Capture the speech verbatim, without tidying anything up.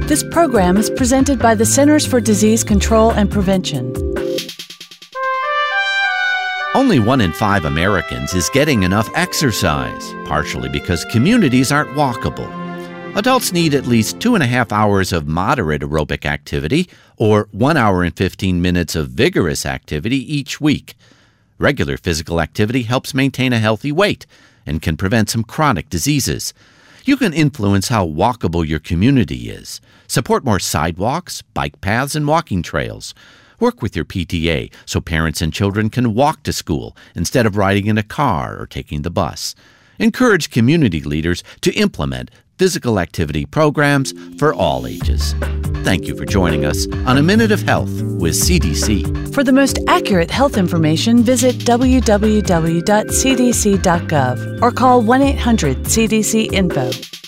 This program is presented by the Centers for Disease Control and Prevention. Only one in five Americans is getting enough exercise, partially because communities aren't walkable. Adults need at least two and a half hours of moderate aerobic activity or one hour and fifteen minutes of vigorous activity each week. Regular physical activity helps maintain a healthy weight and can prevent some chronic diseases. You can influence how walkable your community is. Support more sidewalks, bike paths, and walking trails. Work with your P T A so parents and children can walk to school instead of riding in a car or taking the bus. Encourage community leaders to implement physical activity programs for all ages. Thank you for joining us on A Minute of Health with C D C. For the most accurate health information, visit w w w dot c d c dot gov or call one eight hundred C D C info.